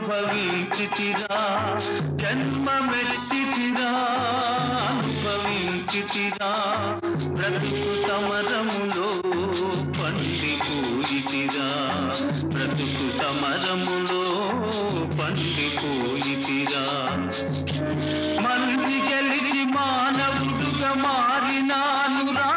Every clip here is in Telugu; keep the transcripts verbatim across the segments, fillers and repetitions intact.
అనుభవించితిరా జన్మమెత్తితిరా అనుభవించితిరా బ్రతుకు సమరములో పండిపోయితిరా బ్రతుకు సమరములో పండిపోయితిరా మంది గెలిచి మానవుడుగా మారినానురా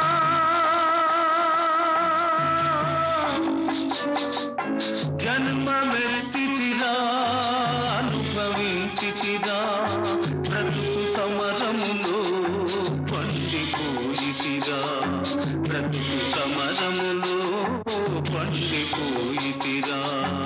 జన్మమెత్తితిరా అనుభవించితిరా బ్రతుకు సమరములో పండిపోయితిరా బ్రతుకు సమరములో పండిపోయితిరా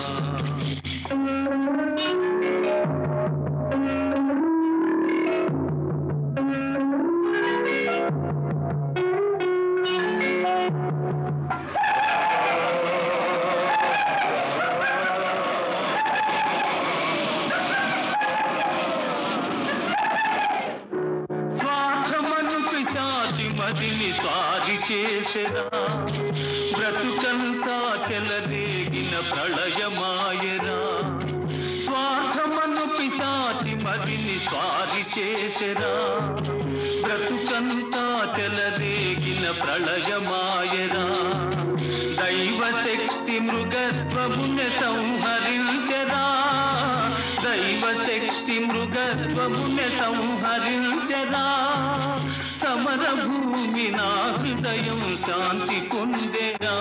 మదిని సారి చేసెరా బ్రతుకంతా చెలరేగిన ప్రళయమాయరా స్వార్థమను పిశాచి మదిని స్వారి చేసెరా బ్రతుకంతా చెలరేగిన ప్రళయమాయరా దైవశక్తి మృగత్వముని సంహరించెరా దైవశక్తి మృగత్వముని సంహరించెరా సమర భూమి నా హృదయం శాంతి పొందెరా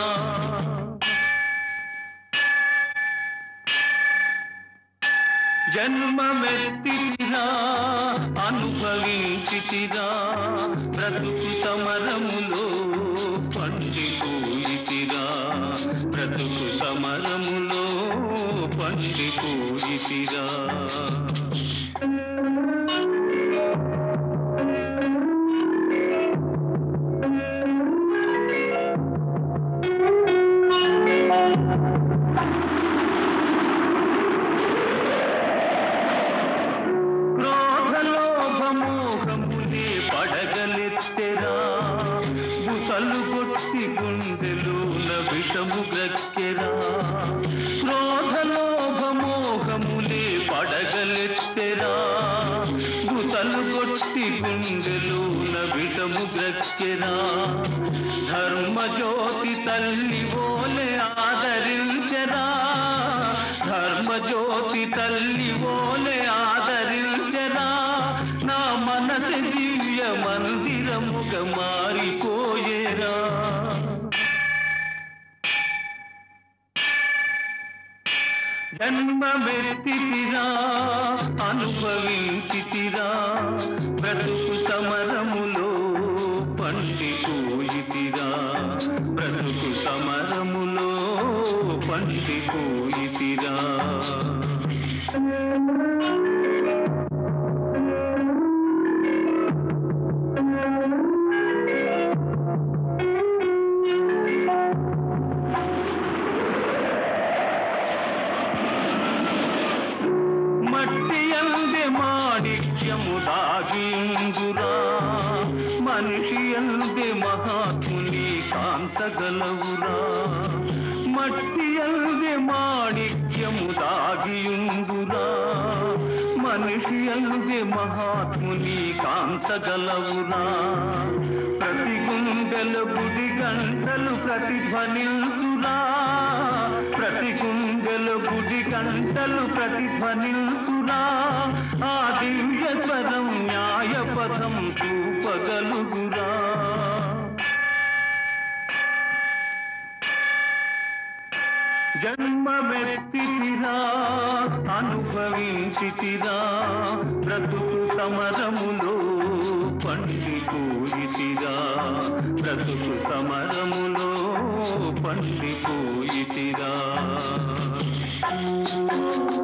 జన్మమెత్తితిరా అనుభవించితిరా బ్రతుకు సమరములో పండిపోయితిరా బ్రతుకు సమరములో పండిపోయితిరా పడగలెత్తెరా బుసలు కొట్టి గుండెలోన విషము గ్రక్కెరా క్రోధలోభమోహములే పడగలెత్తెరా బుసలు కొట్టి గుండెలోన విషము గ్రక్కెరా ధర్మజ్యోతి తల్లి ఓలే ఆదరించెరా ధర్మజ్యోతి తల్లి ఓలే ఆదరించెరా నా మనసు దివ్య మందిరముగా మారిపోయేరా జన్మమెత్తితిరా అనుభవించితిరా బ్రతుకు సమరములో పండిపోయితిరా బ్రతుకు సమరములో పండిపోయితిరా మట్టి అందే మాణిక్యము దాగిందురా మనిషి అందే మహాత్ముని కాంతగలవురా మట్టి అందే మాణిక్యము దాగియుందురా మనిషి అందే మహాత్ముని కాంతగలవురా ప్రతి గుండెల గుడి గంటలు ప్రతిధ్వనిల్తురా ప్రతి గుండెల గుడి గంటలు ప్రతిధ్వనిల్తురా ఆ దివ్య స్వరం న్యాయ పదం చూపగలుగురా జన్మమెత్తితిరా అనుభవించితిరా బ్రతుకు సమరములో పండిపోయితిరా బ్రతుకు సమరములో పండిపోయితిరా